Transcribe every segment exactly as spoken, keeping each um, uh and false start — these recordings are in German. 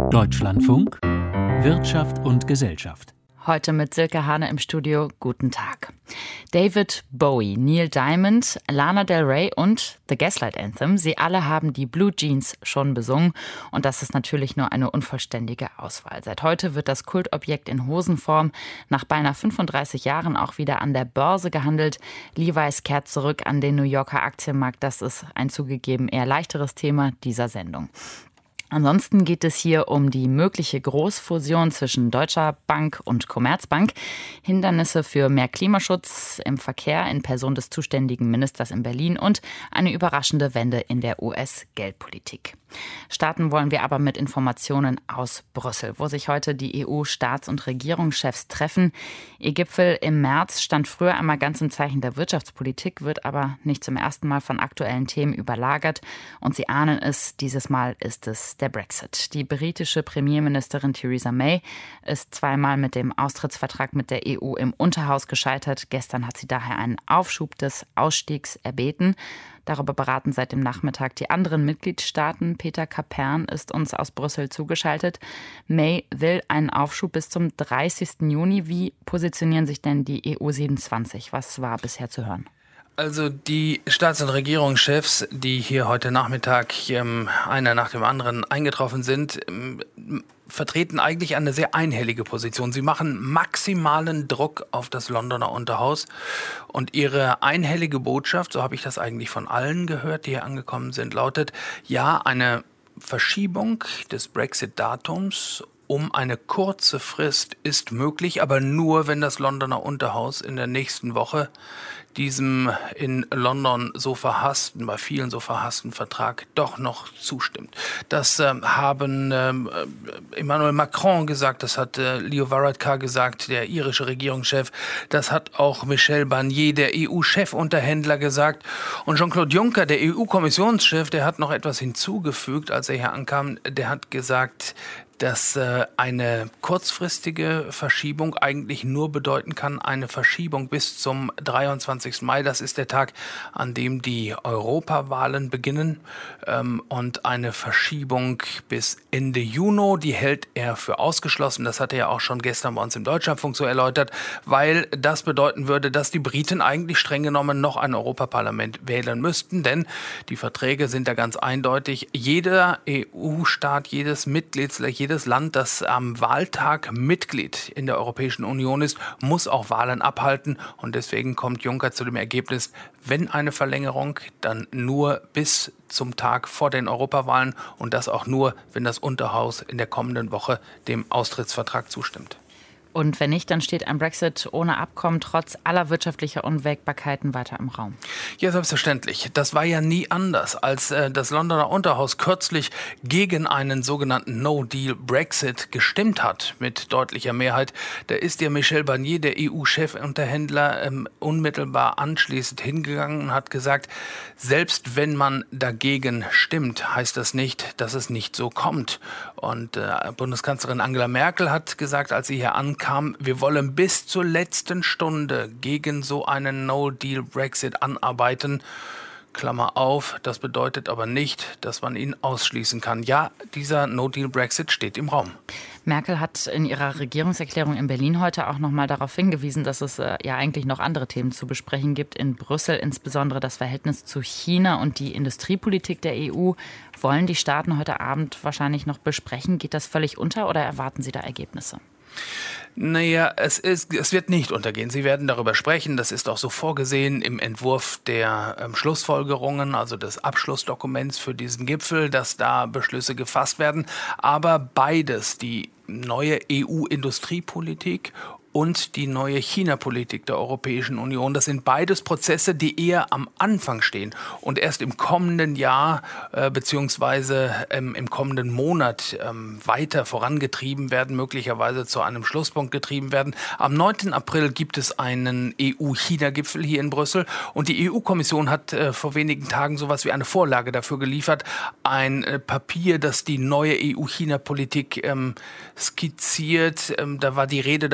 Deutschlandfunk Wirtschaft und Gesellschaft. Heute mit Silke Hane im Studio. Guten Tag. David Bowie, Neil Diamond, Lana Del Rey und The Gaslight Anthem, sie alle haben die Blue Jeans schon besungen. Und das ist natürlich nur eine unvollständige Auswahl. Seit heute wird das Kultobjekt in Hosenform nach beinahe fünfunddreißig Jahren auch wieder an der Börse gehandelt. Levi's kehrt zurück an den New Yorker Aktienmarkt. Das ist ein zugegeben eher leichteres Thema dieser Sendung. Ansonsten geht es hier um die mögliche Großfusion zwischen Deutscher Bank und Commerzbank, Hindernisse für mehr Klimaschutz im Verkehr in Person des zuständigen Ministers in Berlin und eine überraschende Wende in der U S-Geldpolitik. Starten wollen wir aber mit Informationen aus Brüssel, wo sich heute die E U-Staats- und Regierungschefs treffen. Ihr Gipfel im März stand früher einmal ganz im Zeichen der Wirtschaftspolitik, wird aber nicht zum ersten Mal von aktuellen Themen überlagert. Und Sie ahnen es, dieses Mal ist es der Brexit. Die britische Premierministerin Theresa May ist zweimal mit dem Austrittsvertrag mit der E U im Unterhaus gescheitert. Gestern hat sie daher einen Aufschub des Ausstiegs erbeten. Darüber beraten seit dem Nachmittag die anderen Mitgliedstaaten. Peter Kapern ist uns aus Brüssel zugeschaltet. May will einen Aufschub bis zum dreißigsten Juni. Wie positionieren sich denn die E U siebenundzwanzig? Was war bisher zu hören? Also die Staats- und Regierungschefs, die hier heute Nachmittag ähm, einer nach dem anderen eingetroffen sind, ähm, vertreten eigentlich eine sehr einhellige Position. Sie machen maximalen Druck auf das Londoner Unterhaus und ihre einhellige Botschaft, so habe ich das eigentlich von allen gehört, die hier angekommen sind, lautet: Ja, eine Verschiebung des Brexit-Datums um eine kurze Frist ist möglich, aber nur, wenn das Londoner Unterhaus in der nächsten Woche diesem in London so verhassten, bei vielen so verhassten Vertrag doch noch zustimmt. Das äh, haben äh, Emmanuel Macron gesagt, das hat äh, Leo Varadkar gesagt, der irische Regierungschef, das hat auch Michel Barnier, der E U-Chefunterhändler, gesagt. Und Jean-Claude Juncker, der E U-Kommissionschef, der hat noch etwas hinzugefügt, als er hier ankam. Der hat gesagt, dass äh, eine kurzfristige Verschiebung eigentlich nur bedeuten kann, eine Verschiebung bis zum dreiundzwanzigsten Mai. Das ist der Tag, an dem die Europawahlen beginnen. Ähm, und eine Verschiebung bis Ende Juni, die hält er für ausgeschlossen. Das hat er ja auch schon gestern bei uns im Deutschlandfunk so erläutert, weil das bedeuten würde, dass die Briten eigentlich streng genommen noch ein Europaparlament wählen müssten. Denn die Verträge sind da ganz eindeutig. Jeder E U-Staat, jedes Mitgliedsland, jedes Land, das am Wahltag Mitglied in der Europäischen Union ist, muss auch Wahlen abhalten. Und deswegen kommt Juncker zu dem Ergebnis, wenn eine Verlängerung, dann nur bis zum Tag vor den Europawahlen und das auch nur, wenn das Unterhaus in der kommenden Woche dem Austrittsvertrag zustimmt. Und wenn nicht, dann steht ein Brexit ohne Abkommen trotz aller wirtschaftlicher Unwägbarkeiten weiter im Raum. Ja, selbstverständlich. Das war ja nie anders, als äh, das Londoner Unterhaus kürzlich gegen einen sogenannten No-Deal-Brexit gestimmt hat, mit deutlicher Mehrheit. Da ist ja Michel Barnier, der E U-Chefunterhändler, ähm, unmittelbar anschließend hingegangen und hat gesagt, selbst wenn man dagegen stimmt, heißt das nicht, dass es nicht so kommt. Und äh, Bundeskanzlerin Angela Merkel hat gesagt, als sie hier ankam, kam, wir wollen bis zur letzten Stunde gegen so einen No-Deal-Brexit anarbeiten. Klammer auf, das bedeutet aber nicht, dass man ihn ausschließen kann. Ja, dieser No-Deal-Brexit steht im Raum. Merkel hat in ihrer Regierungserklärung in Berlin heute auch noch mal darauf hingewiesen, dass es äh, ja eigentlich noch andere Themen zu besprechen gibt. In Brüssel insbesondere das Verhältnis zu China und die Industriepolitik der E U. Wollen die Staaten heute Abend wahrscheinlich noch besprechen? Geht das völlig unter oder erwarten Sie da Ergebnisse? Naja, es, ist, es wird nicht untergehen. Sie werden darüber sprechen. Das ist auch so vorgesehen im Entwurf der ähm, Schlussfolgerungen, also des Abschlussdokuments für diesen Gipfel, dass da Beschlüsse gefasst werden. Aber beides, die neue E U-Industriepolitik und die neue China-Politik der Europäischen Union. Das sind beides Prozesse, die eher am Anfang stehen und erst im kommenden Jahr äh, beziehungsweise ähm, im kommenden Monat ähm, weiter vorangetrieben werden, möglicherweise zu einem Schlusspunkt getrieben werden. Am neunten April gibt es einen E U-China-Gipfel hier in Brüssel und die E U-Kommission hat äh, vor wenigen Tagen sowas wie eine Vorlage dafür geliefert. Ein äh, Papier, das die neue E U-China-Politik ähm, skizziert. Ähm, da war die Rede davon, dass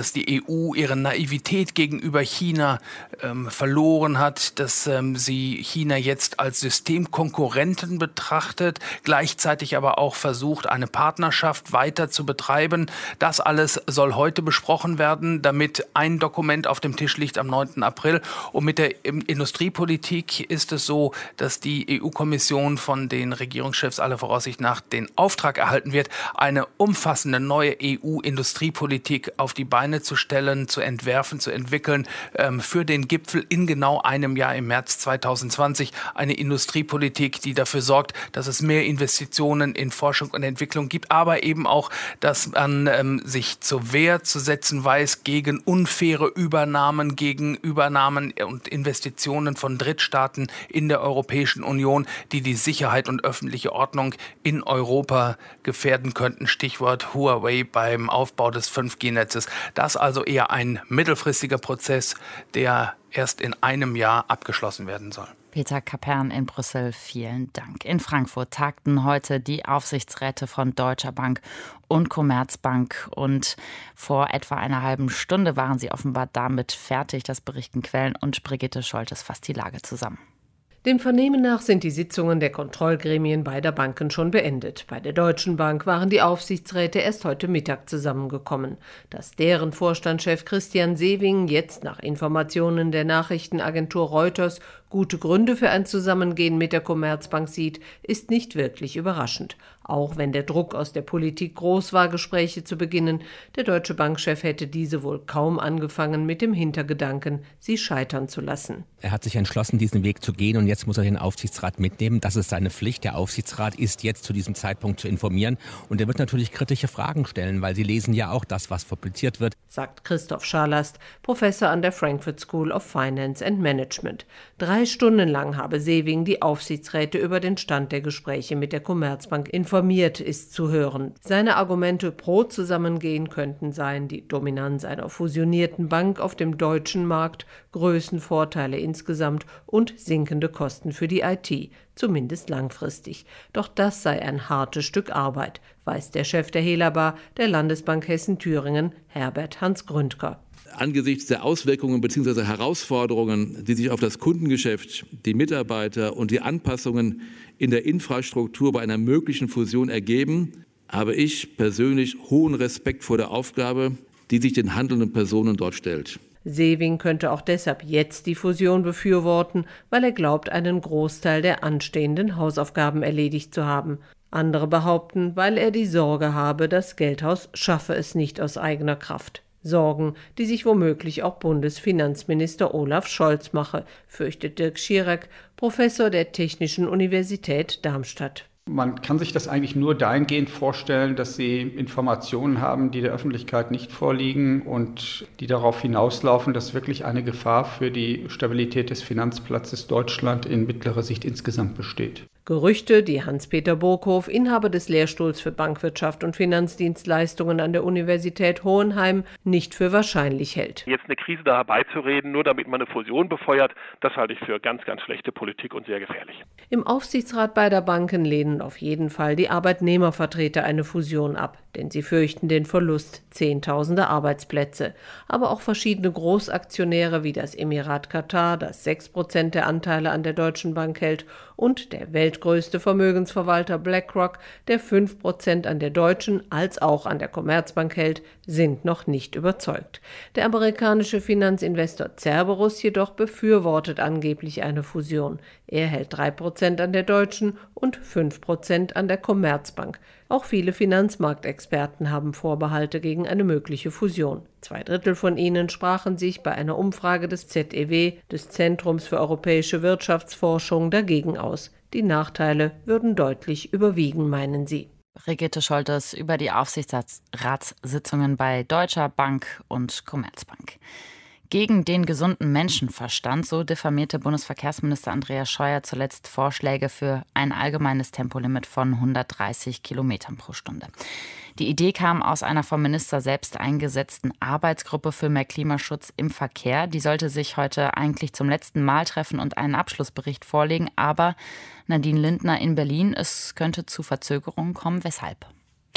dass die E U ihre Naivität gegenüber China ähm, verloren hat, dass ähm, sie China jetzt als Systemkonkurrenten betrachtet, gleichzeitig aber auch versucht, eine Partnerschaft weiter zu betreiben. Das alles soll heute besprochen werden, damit ein Dokument auf dem Tisch liegt am neunten April. Und mit der Industriepolitik ist es so, dass die E U-Kommission von den Regierungschefs aller Voraussicht nach den Auftrag erhalten wird, eine umfassende neue E U-Industriepolitik auf die Beine zu stellen, zu entwerfen, zu entwickeln, ähm, für den Gipfel in genau einem Jahr im März zweitausendzwanzig. Eine Industriepolitik, die dafür sorgt, dass es mehr Investitionen in Forschung und Entwicklung gibt, aber eben auch, dass man ähm, sich zur Wehr zu setzen weiß gegen unfaire Übernahmen, gegen Übernahmen und Investitionen von Drittstaaten in der Europäischen Union, die die Sicherheit und öffentliche Ordnung in Europa gefährden könnten. Stichwort Huawei beim Aufbau des fünf G Netzes. Das also eher ein mittelfristiger Prozess, der erst in einem Jahr abgeschlossen werden soll. Peter Kapern in Brüssel, vielen Dank. In Frankfurt tagten heute die Aufsichtsräte von Deutscher Bank und Commerzbank. Und vor etwa einer halben Stunde waren sie offenbar damit fertig. Das berichten Quellen und Brigitte Scholtes fasst die Lage zusammen. Dem Vernehmen nach sind die Sitzungen der Kontrollgremien beider Banken schon beendet. Bei der Deutschen Bank waren die Aufsichtsräte erst heute Mittag zusammengekommen. Dass deren Vorstandschef Christian Sewing jetzt nach Informationen der Nachrichtenagentur Reuters gute Gründe für ein Zusammengehen mit der Commerzbank sieht, ist nicht wirklich überraschend. Auch wenn der Druck aus der Politik groß war, Gespräche zu beginnen, der Deutsche Bankchef hätte diese wohl kaum angefangen mit dem Hintergedanken, sie scheitern zu lassen. Er hat sich entschlossen, diesen Weg zu gehen und jetzt muss er den Aufsichtsrat mitnehmen. Das ist seine Pflicht. Der Aufsichtsrat ist jetzt zu diesem Zeitpunkt zu informieren und er wird natürlich kritische Fragen stellen, weil sie lesen ja auch das, was publiziert wird. Sagt Christoph Scharlast, Professor an der Frankfurt School of Finance and Management. Drei Stunden lang habe Sewing die Aufsichtsräte über den Stand der Gespräche mit der Commerzbank informiert, ist zu hören. Seine Argumente pro Zusammengehen könnten sein, die Dominanz einer fusionierten Bank auf dem deutschen Markt, Größenvorteile insgesamt und sinkende Kosten für die I T, zumindest langfristig. Doch das sei ein hartes Stück Arbeit, weiß der Chef der Helaba, der Landesbank Hessen-Thüringen, Herbert Hans-Gründker. Angesichts der Auswirkungen bzw. Herausforderungen, die sich auf das Kundengeschäft, die Mitarbeiter und die Anpassungen in der Infrastruktur bei einer möglichen Fusion ergeben, habe ich persönlich hohen Respekt vor der Aufgabe, die sich den handelnden Personen dort stellt. Sewing könnte auch deshalb jetzt die Fusion befürworten, weil er glaubt, einen Großteil der anstehenden Hausaufgaben erledigt zu haben. Andere behaupten, weil er die Sorge habe, das Geldhaus schaffe es nicht aus eigener Kraft. Sorgen, die sich womöglich auch Bundesfinanzminister Olaf Scholz mache, fürchtet Dirk Schierek, Professor der Technischen Universität Darmstadt. Man kann sich das eigentlich nur dahingehend vorstellen, dass Sie Informationen haben, die der Öffentlichkeit nicht vorliegen und die darauf hinauslaufen, dass wirklich eine Gefahr für die Stabilität des Finanzplatzes Deutschland in mittlerer Sicht insgesamt besteht. Gerüchte, die Hans-Peter Burghof, Inhaber des Lehrstuhls für Bankwirtschaft und Finanzdienstleistungen an der Universität Hohenheim, nicht für wahrscheinlich hält. Jetzt eine Krise da herbeizureden, nur damit man eine Fusion befeuert, das halte ich für ganz, ganz schlechte Politik und sehr gefährlich. Im Aufsichtsrat beider Banken lehnen auf jeden Fall die Arbeitnehmervertreter eine Fusion ab, denn sie fürchten den Verlust zehntausender Arbeitsplätze. Aber auch verschiedene Großaktionäre wie das Emirat Katar, das sechs Prozent der Anteile an der Deutschen Bank hält, und der weltgrößte Vermögensverwalter BlackRock, der fünf Prozent an der Deutschen als auch an der Commerzbank hält, sind noch nicht überzeugt. Der amerikanische Finanzinvestor Cerberus jedoch befürwortet angeblich eine Fusion. Er hält drei Prozent an der Deutschen und fünf Prozent an der Commerzbank. Auch viele Finanzmarktexperten haben Vorbehalte gegen eine mögliche Fusion. Zwei Drittel von ihnen sprachen sich bei einer Umfrage des Z E W, des Zentrums für europäische Wirtschaftsforschung, dagegen aus. Die Nachteile würden deutlich überwiegen, meinen sie. Brigitte Scholtes über die Aufsichtsratssitzungen bei Deutscher Bank und Commerzbank. Gegen den gesunden Menschenverstand, so diffamierte Bundesverkehrsminister Andreas Scheuer zuletzt Vorschläge für ein allgemeines Tempolimit von hundertdreißig Kilometern pro Stunde. Die Idee kam aus einer vom Minister selbst eingesetzten Arbeitsgruppe für mehr Klimaschutz im Verkehr. Die sollte sich heute eigentlich zum letzten Mal treffen und einen Abschlussbericht vorlegen. Aber Nadine Lindner in Berlin, es könnte zu Verzögerungen kommen. Weshalb?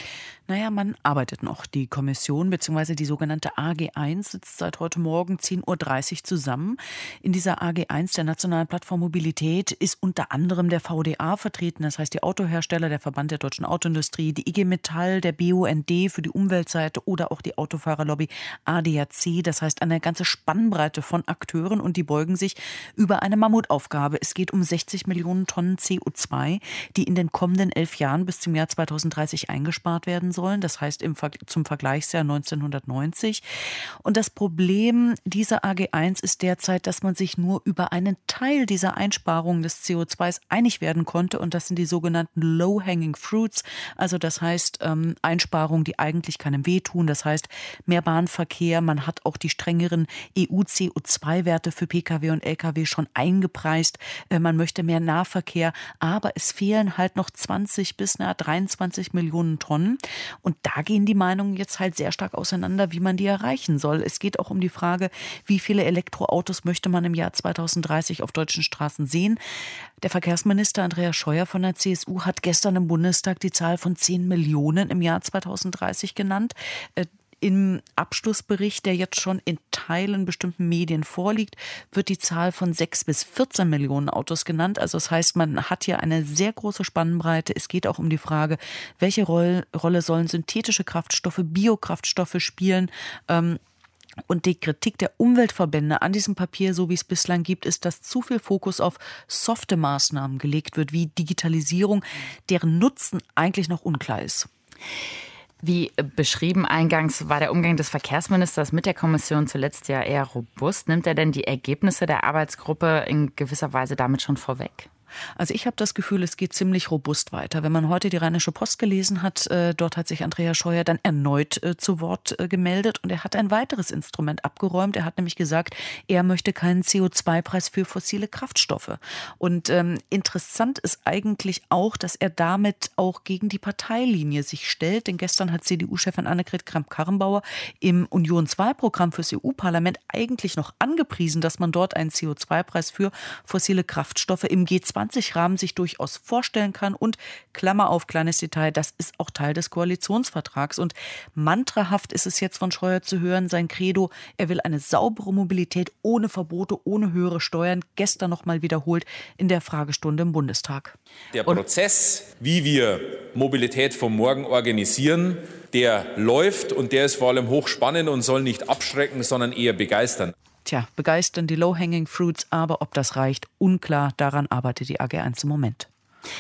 Naja, man arbeitet noch. Die Kommission bzw. die sogenannte A G eins sitzt seit heute Morgen zehn Uhr dreißig zusammen. In dieser A G eins, der Nationalen Plattform Mobilität, ist unter anderem der V D A vertreten, das heißt die Autohersteller, der Verband der deutschen Autoindustrie, die I G Metall, der B U N D für die Umweltseite oder auch die Autofahrerlobby A D A C, das heißt eine ganze Spannbreite von Akteuren, und die beugen sich über eine Mammutaufgabe. Es geht um sechzig Millionen Tonnen C O zwei, die in den kommenden elf Jahren bis zum Jahr zweitausenddreißig eingespart werden sollen. Das heißt im Ver- zum Vergleichsjahr neunzehnhundertneunzig. Und das Problem dieser A G eins ist derzeit, dass man sich nur über einen Teil dieser Einsparungen des C O zwei einig werden konnte. Und das sind die sogenannten Low-Hanging Fruits. Also das heißt ähm, Einsparungen, die eigentlich keinem wehtun. Das heißt mehr Bahnverkehr. Man hat auch die strengeren E U-C O zwei Werte für Pkw und Lkw schon eingepreist. Äh, man möchte mehr Nahverkehr. Aber es fehlen halt noch zwanzig bis nahe dreiundzwanzig Millionen Tonnen. Und da gehen die Meinungen jetzt halt sehr stark auseinander, wie man die erreichen soll. Es geht auch um die Frage, wie viele Elektroautos möchte man im Jahr zweitausenddreißig auf deutschen Straßen sehen. Der Verkehrsminister Andreas Scheuer von der C S U hat gestern im Bundestag die Zahl von zehn Millionen im Jahr zweitausenddreißig genannt. Im Abschlussbericht, der jetzt schon in Teilen bestimmten Medien vorliegt, wird die Zahl von sechs bis vierzehn Millionen Autos genannt. Also das heißt, man hat hier eine sehr große Spannbreite. Es geht auch um die Frage, welche Rolle, Rolle sollen synthetische Kraftstoffe, Biokraftstoffe spielen. Ähm, Und die Kritik der Umweltverbände an diesem Papier, so wie es bislang gibt, ist, dass zu viel Fokus auf softe Maßnahmen gelegt wird, wie Digitalisierung, deren Nutzen eigentlich noch unklar ist. Wie beschrieben eingangs war der Umgang des Verkehrsministers mit der Kommission zuletzt ja eher robust. Nimmt er denn die Ergebnisse der Arbeitsgruppe in gewisser Weise damit schon vorweg? Also ich habe das Gefühl, es geht ziemlich robust weiter. Wenn man heute die Rheinische Post gelesen hat, äh, dort hat sich Andreas Scheuer dann erneut äh, zu Wort äh, gemeldet, und er hat ein weiteres Instrument abgeräumt. Er hat nämlich gesagt, er möchte keinen C O zwei Preis für fossile Kraftstoffe. Und ähm, interessant ist eigentlich auch, dass er damit auch gegen die Parteilinie sich stellt. Denn gestern hat C D U-Chefin Annegret Kramp-Karrenbauer im Unionswahlprogramm fürs E U-Parlament eigentlich noch angepriesen, dass man dort einen C O zwei Preis für fossile Kraftstoffe im G zwanzig Rahmen sich durchaus vorstellen kann. Und Klammer auf, kleines Detail, das ist auch Teil des Koalitionsvertrags. Und mantrahaft ist es jetzt von Scheuer zu hören, sein Credo, er will eine saubere Mobilität ohne Verbote, ohne höhere Steuern, gestern noch mal wiederholt in der Fragestunde im Bundestag. Der Prozess, wie wir Mobilität vom Morgen organisieren, der läuft, und der ist vor allem hochspannend und soll nicht abschrecken, sondern eher begeistern. Tja, begeistern die Low-Hanging Fruits, aber ob das reicht, unklar. Daran arbeitet die A G eins im Moment.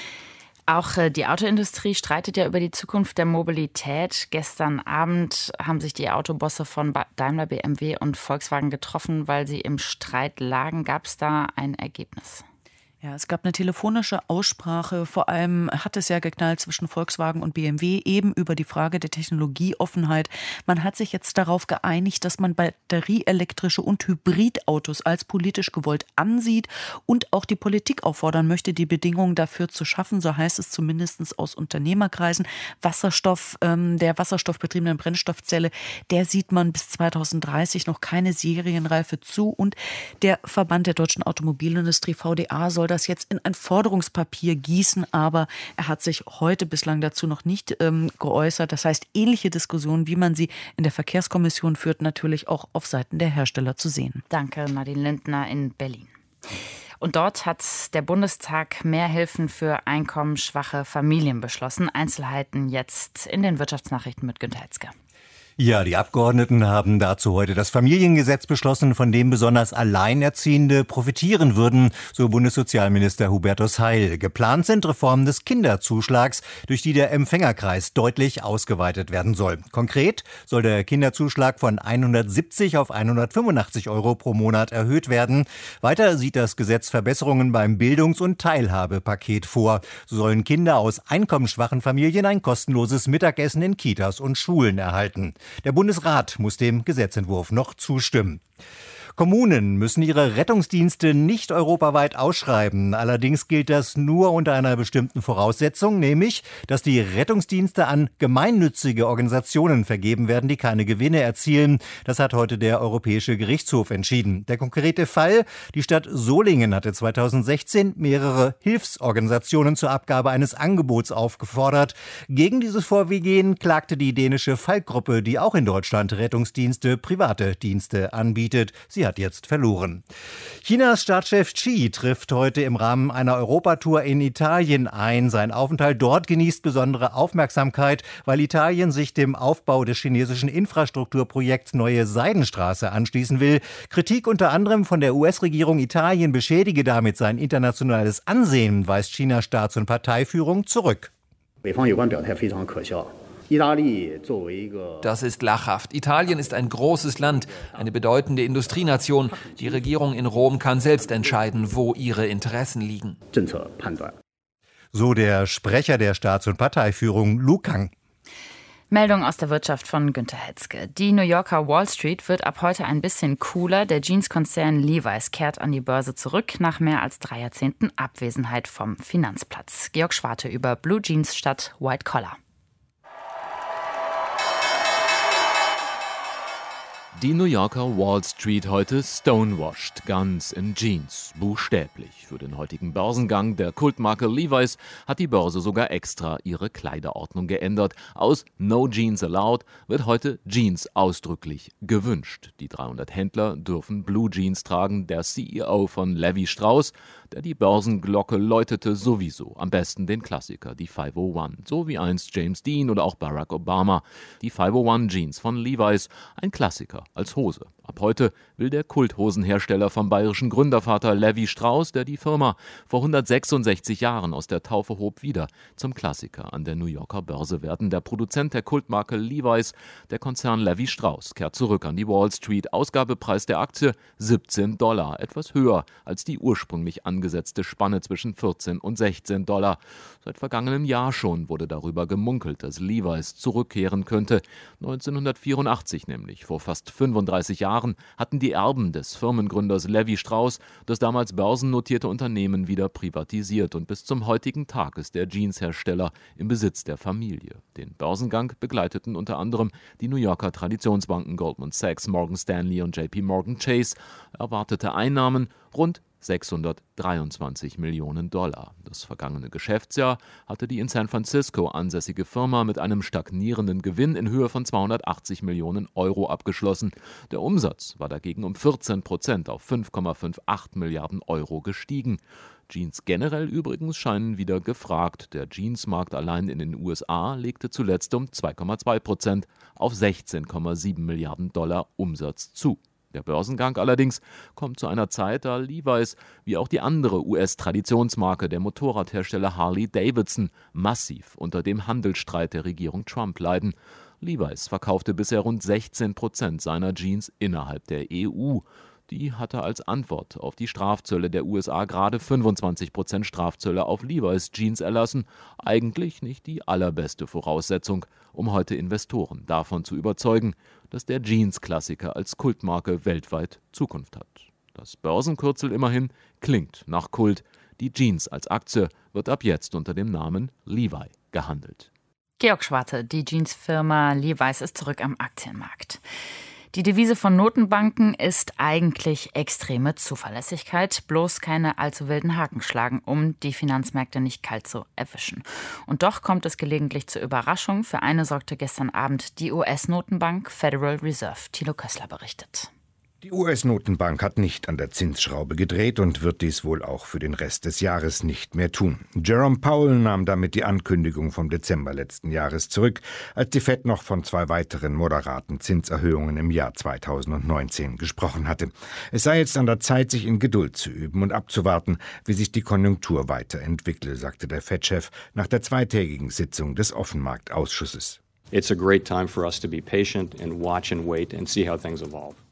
Auch die Autoindustrie streitet ja über die Zukunft der Mobilität. Gestern Abend haben sich die Autobosse von Daimler, B M W und Volkswagen getroffen, weil sie im Streit lagen. Gab es da ein Ergebnis? Ja, es gab eine telefonische Aussprache. Vor allem hat es ja geknallt zwischen Volkswagen und B M W eben über die Frage der Technologieoffenheit. Man hat sich jetzt darauf geeinigt, dass man batterieelektrische und Hybridautos als politisch gewollt ansieht und auch die Politik auffordern möchte, die Bedingungen dafür zu schaffen. So heißt es zumindest aus Unternehmerkreisen. Wasserstoff, ähm, der wasserstoffbetriebenen Brennstoffzelle, der sieht man bis zweitausenddreißig noch keine Serienreife zu. Und der Verband der deutschen Automobilindustrie, V D A, soll das jetzt in ein Forderungspapier gießen, aber er hat sich heute bislang dazu noch nicht ähm, geäußert. Das heißt, ähnliche Diskussionen, wie man sie in der Verkehrskommission führt, natürlich auch auf Seiten der Hersteller zu sehen. Danke, Nadine Lindner in Berlin. Und dort hat der Bundestag mehr Hilfen für einkommensschwache Familien beschlossen. Einzelheiten jetzt in den Wirtschaftsnachrichten mit Günther Hetzke. Ja, die Abgeordneten haben dazu heute das Familiengesetz beschlossen, von dem besonders Alleinerziehende profitieren würden, so Bundessozialminister Hubertus Heil. Geplant sind Reformen des Kinderzuschlags, durch die der Empfängerkreis deutlich ausgeweitet werden soll. Konkret soll der Kinderzuschlag von hundertsiebzig auf hundertfünfundachtzig Euro pro Monat erhöht werden. Weiter sieht das Gesetz Verbesserungen beim Bildungs- und Teilhabepaket vor. So sollen Kinder aus einkommensschwachen Familien ein kostenloses Mittagessen in Kitas und Schulen erhalten. Der Bundesrat muss dem Gesetzentwurf noch zustimmen. Kommunen müssen ihre Rettungsdienste nicht europaweit ausschreiben. Allerdings gilt das nur unter einer bestimmten Voraussetzung, nämlich, dass die Rettungsdienste an gemeinnützige Organisationen vergeben werden, die keine Gewinne erzielen. Das hat heute der Europäische Gerichtshof entschieden. Der konkrete Fall: Die Stadt Solingen hatte zweitausendsechzehn mehrere Hilfsorganisationen zur Abgabe eines Angebots aufgefordert. Gegen dieses Vorgehen klagte die dänische Falk-Gruppe, die auch in Deutschland Rettungsdienste, private Dienste anbietet. Sie hat jetzt verloren. Chinas Staatschef Xi trifft heute im Rahmen einer Europatour in Italien ein. Sein Aufenthalt dort genießt besondere Aufmerksamkeit, weil Italien sich dem Aufbau des chinesischen Infrastrukturprojekts Neue Seidenstraße anschließen will. Kritik unter anderem von der U S-Regierung Italien beschädige damit sein internationales Ansehen, weist Chinas Staats- und Parteiführung zurück. Das ist lachhaft. Italien ist ein großes Land, eine bedeutende Industrienation. Die Regierung in Rom kann selbst entscheiden, wo ihre Interessen liegen. So der Sprecher der Staats- und Parteiführung, Lu Kang. Meldung aus der Wirtschaft von Günter Hetzke. Die New Yorker Wall Street wird ab heute ein bisschen cooler. Der Jeanskonzern Levi's kehrt an die Börse zurück nach mehr als drei Jahrzehnten Abwesenheit vom Finanzplatz. Georg Schwarte über Blue Jeans statt White Collar. Die New Yorker Wall Street heute stonewashed, ganz in Jeans, buchstäblich. Für den heutigen Börsengang der Kultmarke Levi's hat die Börse sogar extra ihre Kleiderordnung geändert. Aus No Jeans Allowed wird heute Jeans ausdrücklich gewünscht. Die dreihundert Händler dürfen Blue Jeans tragen. Der C E O von Levi Strauss, der die Börsenglocke läutete, sowieso am besten den Klassiker, die five oh one, so wie einst James Dean oder auch Barack Obama. Die five oh one Jeans von Levi's, ein Klassiker als Hose. Ab heute will der Kulthosenhersteller vom bayerischen Gründervater Levi Strauss, der die Firma vor hundertsechsundsechzig Jahren aus der Taufe hob, wieder zum Klassiker an der New Yorker Börse werden. Der Produzent der Kultmarke Levi's, der Konzern Levi Strauss, kehrt zurück an die Wall Street. Ausgabepreis der Aktie siebzehn Dollar, etwas höher als die ursprünglich angesetzte Spanne zwischen vierzehn und sechzehn Dollar. Seit vergangenem Jahr schon wurde darüber gemunkelt, dass Levi's zurückkehren könnte. neunzehnhundertvierundachtzig nämlich, vor fast fünfunddreißig Jahren, hatten die Erben des Firmengründers Levi Strauss das damals börsennotierte Unternehmen wieder privatisiert und bis zum heutigen Tag ist der Jeanshersteller im Besitz der Familie. Den Börsengang begleiteten unter anderem die New Yorker Traditionsbanken Goldman Sachs, Morgan Stanley und J P Morgan Chase. Erwartete Einnahmen rund sechshundertdreiundzwanzig Millionen Dollar. Das vergangene Geschäftsjahr hatte die in San Francisco ansässige Firma mit einem stagnierenden Gewinn in Höhe von zweihundertachtzig Millionen Euro abgeschlossen. Der Umsatz war dagegen um vierzehn Prozent auf fünf Komma achtundfünfzig Milliarden Euro gestiegen. Jeans generell übrigens scheinen wieder gefragt. Der Jeansmarkt allein in den U S A legte zuletzt um zwei Komma zwei Prozent auf sechzehn Komma sieben Milliarden Dollar Umsatz zu. Der Börsengang allerdings kommt zu einer Zeit, da Levi's, wie auch die andere U S-Traditionsmarke, der Motorradhersteller Harley Davidson, massiv unter dem Handelsstreit der Regierung Trump leiden. Levi's verkaufte bisher rund sechzehn Prozent seiner Jeans innerhalb der E U. Die hatte als Antwort auf die Strafzölle der U S A gerade fünfundzwanzig Prozent Strafzölle auf Levi's Jeans erlassen. Eigentlich nicht die allerbeste Voraussetzung, um heute Investoren davon zu überzeugen, dass der Jeans-Klassiker als Kultmarke weltweit Zukunft hat. Das Börsenkürzel immerhin klingt nach Kult. Die Jeans als Aktie wird ab jetzt unter dem Namen Levi gehandelt. Georg Schwarte, die Jeansfirma Levi's ist zurück am Aktienmarkt. Die Devise von Notenbanken ist eigentlich extreme Zuverlässigkeit, bloß keine allzu wilden Haken schlagen, um die Finanzmärkte nicht kalt zu erwischen. Und doch kommt es gelegentlich zur Überraschung. Für eine sorgte gestern Abend die U S-Notenbank Federal Reserve. Thilo Kössler berichtet. Die U S-Notenbank hat nicht an der Zinsschraube gedreht und wird dies wohl auch für den Rest des Jahres nicht mehr tun. Jerome Powell nahm damit die Ankündigung vom Dezember letzten Jahres zurück, als die Fed noch von zwei weiteren moderaten Zinserhöhungen im Jahr zweitausendneunzehn gesprochen hatte. Es sei jetzt an der Zeit, sich in Geduld zu üben und abzuwarten, wie sich die Konjunktur weiterentwickle, sagte der Fed-Chef nach der zweitägigen Sitzung des Offenmarktausschusses. It's a great time for us to be patient and watch and wait and see how things evolve.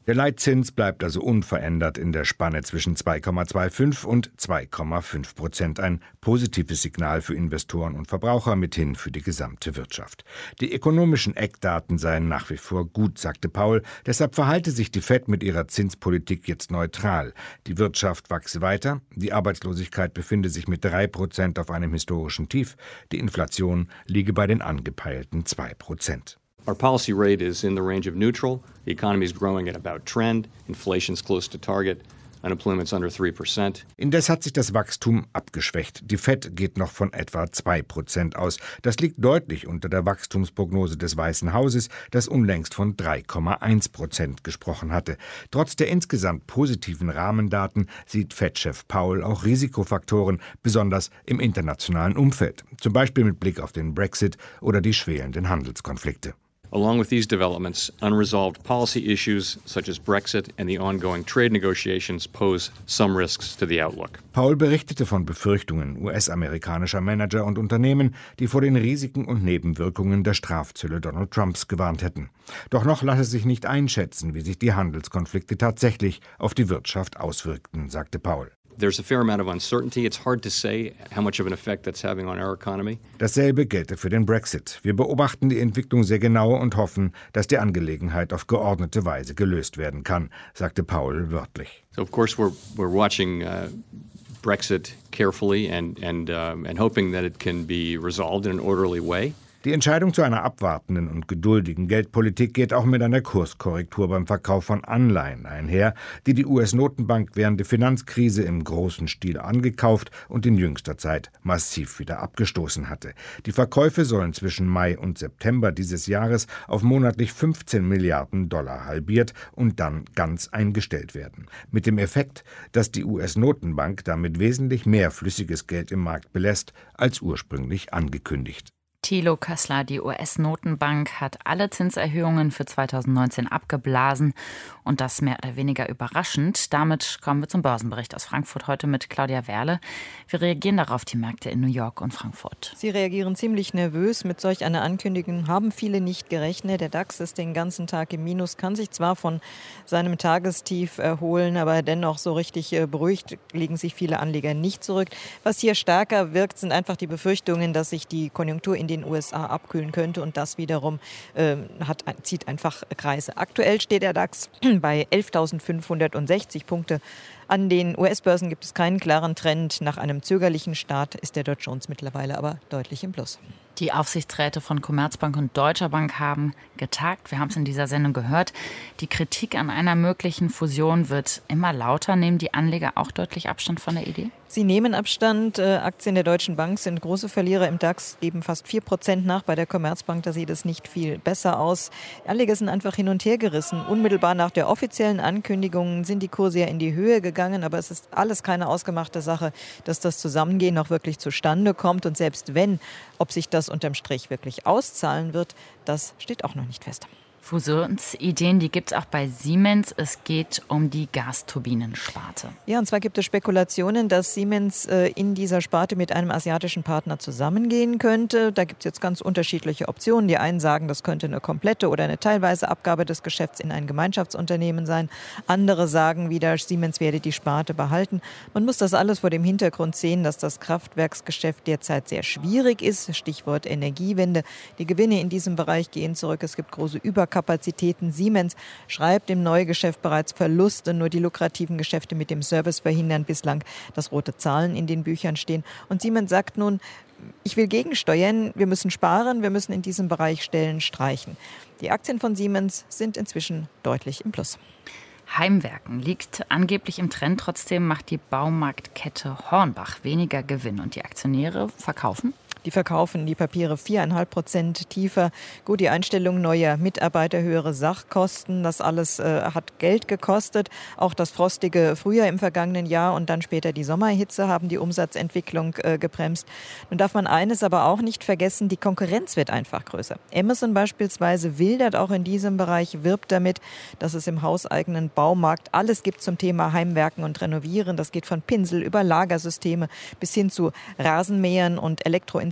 Der Leitzins bleibt also unverändert in der Spanne zwischen zwei Komma fünfundzwanzig und zwei Komma fünf Prozent. Ein positives Signal für Investoren und Verbraucher, mithin für die gesamte Wirtschaft. Die ökonomischen Eckdaten seien nach wie vor gut, sagte Powell. Deshalb verhalte sich die Fed mit ihrer Zinspolitik jetzt neutral. Die Wirtschaft wachse weiter, die Arbeitslosigkeit befinde sich mit drei Prozent auf einem historischen Tief, die Inflation liege bei den angepeilten zwei Prozent. Our policy rate is in the range of neutral. The economy is growing at about trend. Inflation's close to target. Unemployment's under three percent. Indes hat sich das Wachstum abgeschwächt. Die Fed geht noch von etwa zwei Prozent aus. Das liegt deutlich unter der Wachstumsprognose des Weißen Hauses, das unlängst von drei Komma eins Prozent gesprochen hatte. Trotz der insgesamt positiven Rahmendaten sieht Fed-Chef Powell auch Risikofaktoren, besonders im internationalen Umfeld. Zum Beispiel mit Blick auf den Brexit oder die schwelenden Handelskonflikte. Along with these developments, unresolved policy issues such as Brexit and the ongoing trade negotiations pose some risks to the outlook. Powell berichtete von Befürchtungen U S-amerikanischer Manager und Unternehmen, die vor den Risiken und Nebenwirkungen der Strafzölle Donald Trumps gewarnt hätten. Doch noch lasse sich nicht einschätzen, wie sich die Handelskonflikte tatsächlich auf die Wirtschaft auswirkten, sagte Powell. There's a fair amount of uncertainty. It's hard to say how much of an effect that's having on our economy. Dasselbe gelte für den Brexit. Wir beobachten die Entwicklung sehr genau und hoffen, dass die Angelegenheit auf geordnete Weise gelöst werden kann, sagte Powell wörtlich. So of course we're we're watching uh, Brexit carefully and and um, and hoping that it can be resolved in an orderly way. Die Entscheidung zu einer abwartenden und geduldigen Geldpolitik geht auch mit einer Kurskorrektur beim Verkauf von Anleihen einher, die die U S-Notenbank während der Finanzkrise im großen Stil angekauft und in jüngster Zeit massiv wieder abgestoßen hatte. Die Verkäufe sollen zwischen Mai und September dieses Jahres auf monatlich fünfzehn Milliarden Dollar halbiert und dann ganz eingestellt werden. Mit dem Effekt, dass die U S-Notenbank damit wesentlich mehr flüssiges Geld im Markt belässt, als ursprünglich angekündigt. Thilo Kössler, die U S-Notenbank, hat alle Zinserhöhungen für zweitausendneunzehn abgeblasen und das mehr oder weniger überraschend. Damit kommen wir zum Börsenbericht aus Frankfurt heute mit Claudia Werle. Wie reagieren darauf die Märkte in New York und Frankfurt? Sie reagieren ziemlich nervös. Mit solch einer Ankündigung haben viele nicht gerechnet. Der DAX ist den ganzen Tag im Minus, kann sich zwar von seinem Tagestief erholen, aber dennoch so richtig beruhigt legen sich viele Anleger nicht zurück. Was hier stärker wirkt, sind einfach die Befürchtungen, dass sich die Konjunktur in den U S A abkühlen könnte und das wiederum äh, hat, zieht einfach Kreise. Aktuell steht der DAX bei elftausendfünfhundertsechzig Punkte. An den U S-Börsen gibt es keinen klaren Trend. Nach einem zögerlichen Start ist der Dow Jones mittlerweile aber deutlich im Plus. Die Aufsichtsräte von Commerzbank und Deutscher Bank haben getagt. Wir haben es in dieser Sendung gehört. Die Kritik an einer möglichen Fusion wird immer lauter. Nehmen die Anleger auch deutlich Abstand von der Idee? Sie nehmen Abstand. Aktien der Deutschen Bank sind große Verlierer im DAX, geben fast vier Prozent nach. Bei der Commerzbank, da sieht es nicht viel besser aus. Die Anleger sind einfach hin und her gerissen. Unmittelbar nach der offiziellen Ankündigung sind die Kurse ja in die Höhe gegangen. Aber es ist alles keine ausgemachte Sache, dass das Zusammengehen noch wirklich zustande kommt. Und selbst wenn, ob sich das unterm Strich wirklich auszahlen wird, das steht auch noch nicht fest. Fusionsideen, die gibt es auch bei Siemens. Es geht um die Gasturbinensparte. Ja, und zwar gibt es Spekulationen, dass Siemens äh, in dieser Sparte mit einem asiatischen Partner zusammengehen könnte. Da gibt es jetzt ganz unterschiedliche Optionen. Die einen sagen, das könnte eine komplette oder eine teilweise Abgabe des Geschäfts in ein Gemeinschaftsunternehmen sein. Andere sagen wieder, Siemens werde die Sparte behalten. Man muss das alles vor dem Hintergrund sehen, dass das Kraftwerksgeschäft derzeit sehr schwierig ist. Stichwort Energiewende. Die Gewinne in diesem Bereich gehen zurück. Es gibt große Überkapazitäten. Kapazitäten. Siemens schreibt im Neugeschäft bereits Verluste. Nur die lukrativen Geschäfte mit dem Service verhindern bislang, dass rote Zahlen in den Büchern stehen. Und Siemens sagt nun, ich will gegensteuern, wir müssen sparen, wir müssen in diesem Bereich Stellen streichen. Die Aktien von Siemens sind inzwischen deutlich im Plus. Heimwerken liegt angeblich im Trend. Trotzdem macht die Baumarktkette Hornbach weniger Gewinn. Und die Aktionäre verkaufen? Die verkaufen die Papiere viereinhalb Prozent tiefer. Gut, die Einstellung neuer Mitarbeiter, höhere Sachkosten, das alles äh, hat Geld gekostet. Auch das frostige Frühjahr im vergangenen Jahr und dann später die Sommerhitze haben die Umsatzentwicklung äh, gebremst. Nun darf man eines aber auch nicht vergessen, die Konkurrenz wird einfach größer. Amazon beispielsweise wildert auch in diesem Bereich, wirbt damit, dass es im hauseigenen Baumarkt alles gibt zum Thema Heimwerken und Renovieren. Das geht von Pinsel über Lagersysteme bis hin zu Rasenmähern und Elektroinstallationen.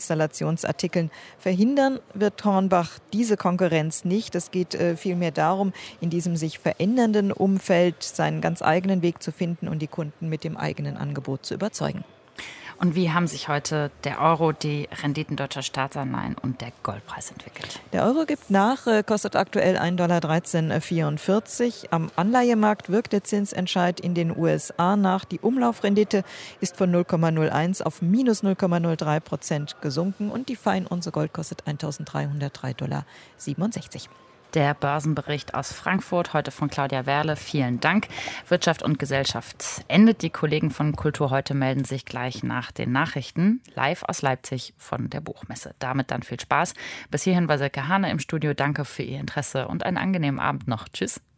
Installationsartikeln. Verhindern wird Hornbach diese Konkurrenz nicht. Es geht äh, vielmehr darum, in diesem sich verändernden Umfeld seinen ganz eigenen Weg zu finden und die Kunden mit dem eigenen Angebot zu überzeugen. Und wie haben sich heute der Euro, die Renditen deutscher Staatsanleihen und der Goldpreis entwickelt? Der Euro gibt nach, kostet aktuell ein Dollar dreizehn vierundvierzig. Am Anleihemarkt wirkt der Zinsentscheid in den U S A nach. Die Umlaufrendite ist von null Komma null eins auf minus null Komma null drei Prozent gesunken und die Feinunze Gold kostet eintausenddreihundertdrei Dollar siebenundsechzig. Der Börsenbericht aus Frankfurt, heute von Claudia Werle. Vielen Dank. Wirtschaft und Gesellschaft endet. Die Kollegen von Kultur heute melden sich gleich nach den Nachrichten. Live aus Leipzig von der Buchmesse. Damit dann viel Spaß. Bis hierhin war Silke Hane im Studio. Danke für Ihr Interesse und einen angenehmen Abend noch. Tschüss.